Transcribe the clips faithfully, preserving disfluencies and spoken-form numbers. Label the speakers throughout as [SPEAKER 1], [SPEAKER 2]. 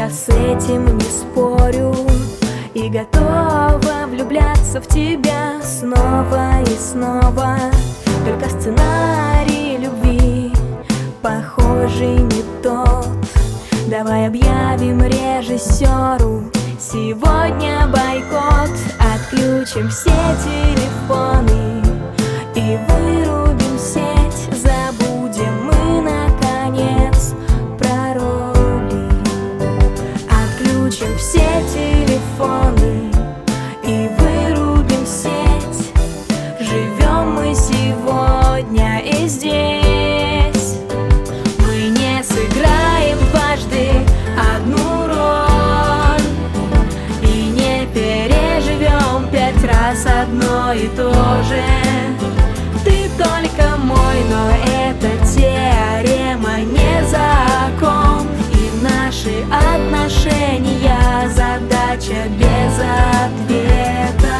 [SPEAKER 1] Я с этим не спорю и готова влюбляться в тебя снова и снова. Только сценарий любви, похожий, не тот. Давай объявим режиссеру сегодня бойкот. Отключим все телефоны и вырубим сеть. Забудем мы наконец про роли. Отключим все телефоны и вырубим сеть. Живем мы сегодня и здесь. Мы не сыграем дважды одну роль и не переживем пять раз одно и то же. Ты только мой, но это теорема, не закон. И наши отношения — задача без ответа.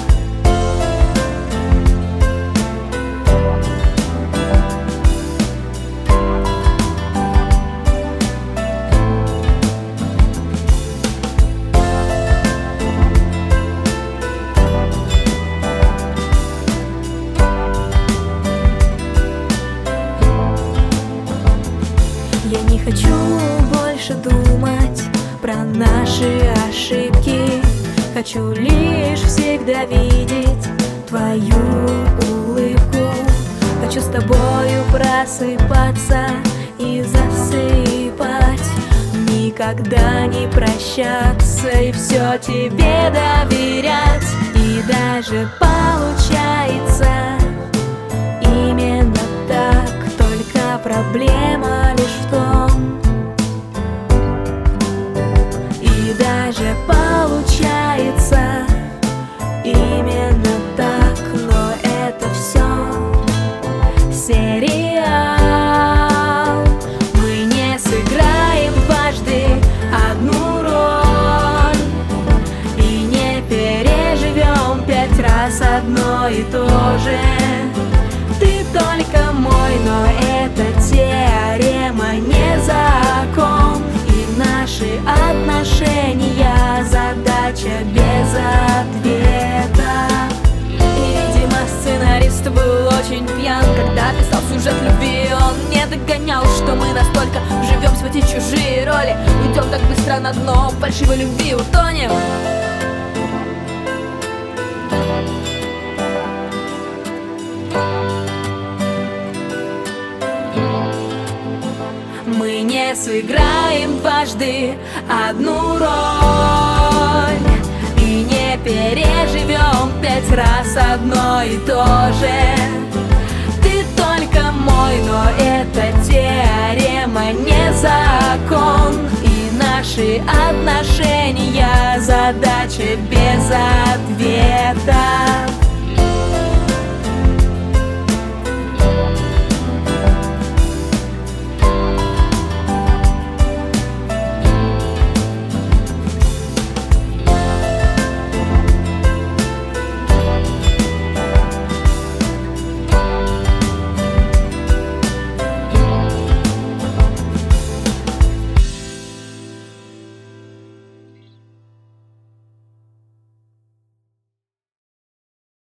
[SPEAKER 1] Я не хочу больше думать про наши ошибки. Хочу лишь всегда видеть твою улыбку. Хочу с тобою просыпаться и засыпать, никогда не прощаться и все тебе доверять. И даже получается именно так, только проблема лишь в том. И даже получается именно так, но это все сериал. Мы не сыграем дважды одну роль и не переживем пять раз одно и то же. Ты только мой, но это теорема, не закон. И наши отношения — задача без ответа. И, видимо, сценарист был очень пьян, когда писал сюжет любви. Он не догонял, что мы настолько вживемся в эти чужие роли. Уйдем так быстро на дно фальшивой любви, утонем. Мы не сыграем дважды одну роль и не переживем пять раз одно и то же. Ты только мой, но это теорема, не закон. И наши отношения — задача без ответа.